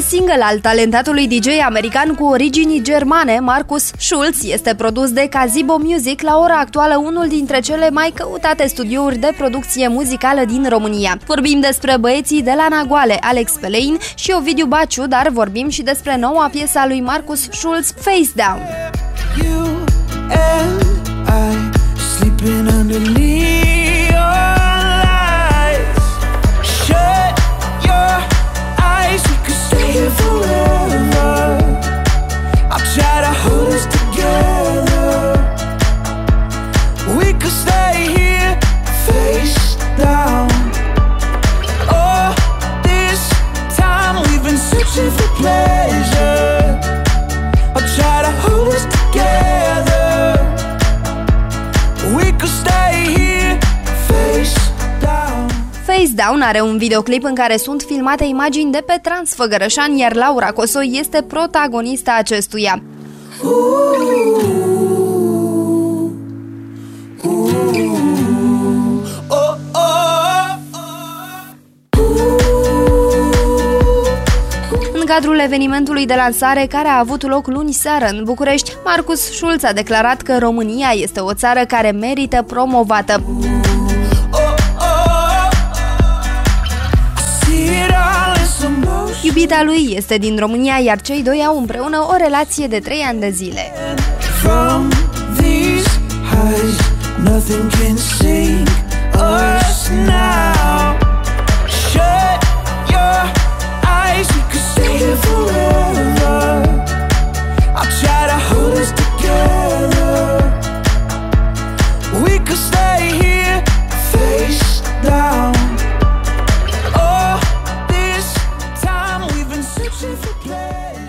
single al talentatului DJ american cu origini germane, Markus Schulz, este produs de Cazibo Music, la ora actuală unul dintre cele mai căutate studiouri de producție muzicală din România. Vorbim despre băieții de la Nagoale, Alex Pelein și Ovidiu Baciu, dar vorbim și despre noua piesă a lui Markus Schulz, Face Down. Face Down are un videoclip în care sunt filmate imagini de pe Transfăgărășani, iar Laura Cosoi este protagonista acestuia. În cadrul evenimentului de lansare care a avut loc luni seară în București, Markus Schulz a declarat că România este o țară care merită promovată. Iubita lui este din România, iar cei doi au împreună o relație de 3 ani de zile. For play.